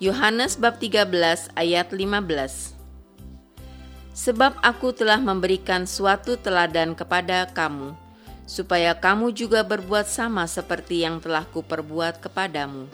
Yohanes bab 13 ayat 15. Sebab aku telah memberikan suatu teladan kepada kamu, supaya kamu juga berbuat sama seperti yang telah kuperbuat kepadamu.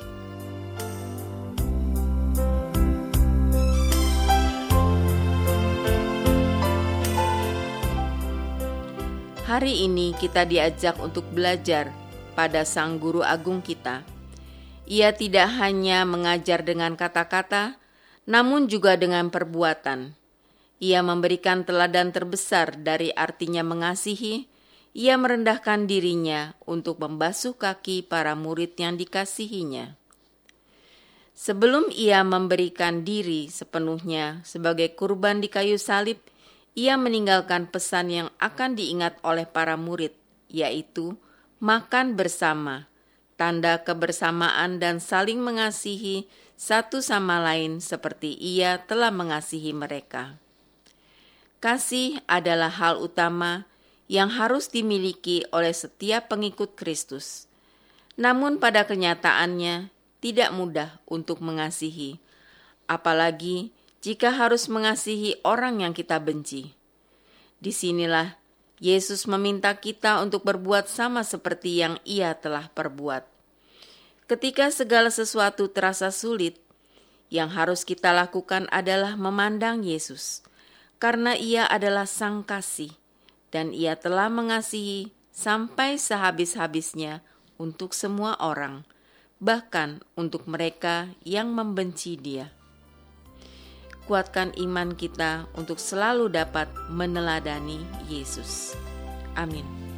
Hari ini kita diajak untuk belajar pada Sang Guru Agung kita. Ia tidak hanya mengajar dengan kata-kata, namun juga dengan perbuatan. Ia memberikan teladan terbesar dari artinya mengasihi. Ia merendahkan dirinya untuk membasuh kaki para murid yang dikasihinya. Sebelum ia memberikan diri sepenuhnya sebagai kurban di kayu salib, ia meninggalkan pesan yang akan diingat oleh para murid, yaitu makan bersama, tanda kebersamaan dan saling mengasihi satu sama lain seperti ia telah mengasihi mereka. Kasih adalah hal utama yang harus dimiliki oleh setiap pengikut Kristus. Namun pada kenyataannya tidak mudah untuk mengasihi, apalagi jika harus mengasihi orang yang kita benci. Disinilah Yesus meminta kita untuk berbuat sama seperti yang Ia telah perbuat. Ketika segala sesuatu terasa sulit, yang harus kita lakukan adalah memandang Yesus, karena Ia adalah Sang Kasih, dan Ia telah mengasihi sampai sehabis-habisnya untuk semua orang, bahkan untuk mereka yang membenci Dia. Kuatkan iman kita untuk selalu dapat meneladani Yesus. Amin.